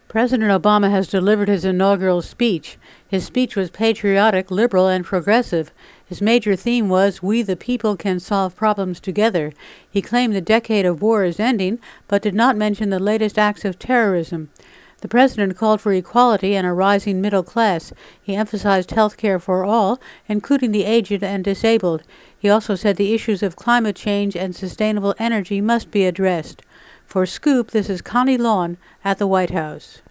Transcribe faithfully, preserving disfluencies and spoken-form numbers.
President Obama has delivered his inaugural speech. His speech was patriotic, liberal, and progressive. His major theme was, "We the people can solve problems together." He claimed the decade of war is ending, but did not mention the latest acts of terrorism. The president called for equality and a rising middle class. He emphasized health care for all, including the aged and disabled. He also said the issues of climate change and sustainable energy must be addressed. For Scoop, this is Connie Lawn at the White House.